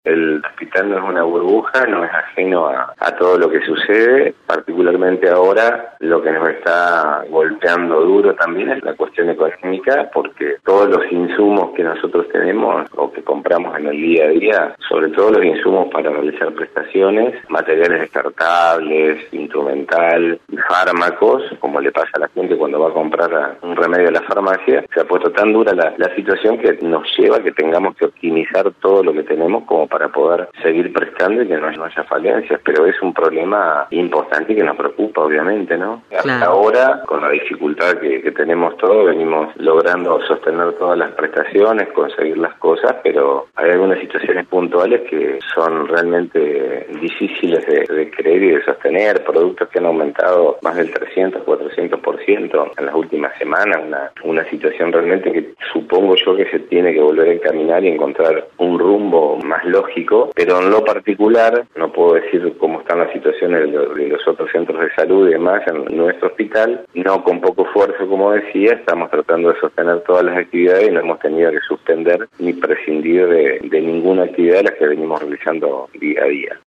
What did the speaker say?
El hospital no es una burbuja, no es ajeno a todo lo que sucede, particularmente ahora lo que nos está golpeando duro también es la cuestión económica, porque todos los insumos que nosotros tenemos o que compramos en el día a día, sobre todo los insumos para realizar prestaciones, materiales descartables, instrumental, fármacos, como le pasa a la gente cuando va a comprar un remedio a la farmacia, se ha puesto tan dura la situación que nos lleva a que tengamos que optimizar todo lo que tenemos como para poder seguir prestando y que no haya falencias, pero es un problema importante y que nos preocupa, obviamente, ¿no? Claro. Hasta ahora, con la dificultad que tenemos todos, venimos logrando sostener todas las prestaciones, conseguir las cosas, pero hay algunas situaciones puntuales que son realmente difíciles de creer y de sostener, productos que han aumentado más del 300, 400% en las últimas semanas, una situación realmente que supongo yo que se tiene que volver a encaminar y encontrar un rumbo más lógico, pero en lo particular, no puedo decir cómo están las situaciones de los otros centros de salud y demás en nuestro hospital, no con poco esfuerzo, como decía, estamos tratando de sostener todas las actividades y no hemos tenido que suspender ni prescindir de ninguna actividad de las que venimos realizando día a día.